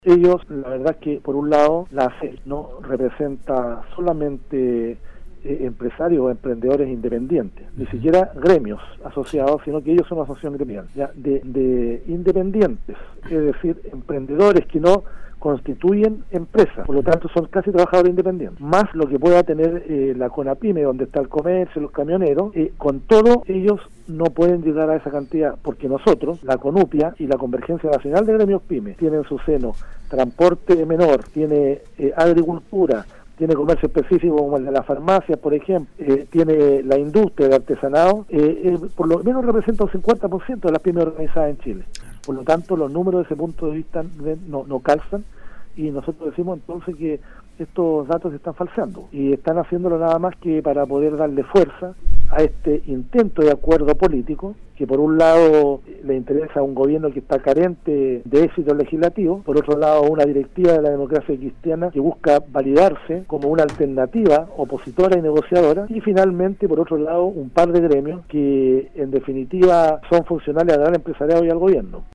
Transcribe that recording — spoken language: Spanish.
Ellos, la verdad es que por un lado la AFEL no representa solamente empresarios o emprendedores independientes, ni siquiera gremios asociados, sino que ellos son una asociación gremial, ¿ya? De independientes, es decir, emprendedores que no constituyen empresas, por lo tanto son casi trabajadores independientes, más lo que pueda tener la CONAPYME, donde está el comercio, los camioneros, con todo ellos no pueden llegar a esa cantidad, porque nosotros, la CONUPIA y la Convergencia Nacional de Gremios PYME, tienen en su seno transporte menor, tiene agricultura, tiene comercio específico como el de la farmacia, por ejemplo, tiene la industria de artesanado, por lo menos representa un 50% de las pymes organizadas en Chile. Por lo tanto, los números desde ese punto de vista no calzan, y nosotros decimos entonces que estos datos se están falseando y están haciéndolo nada más que para poder darle fuerza a este intento de acuerdo político, que por un lado le interesa a un gobierno que está carente de éxito legislativo, por otro lado una directiva de la democracia cristiana que busca validarse como una alternativa opositora y negociadora, y finalmente por otro lado un par de gremios que en definitiva son funcionales al gran empresariado y al gobierno.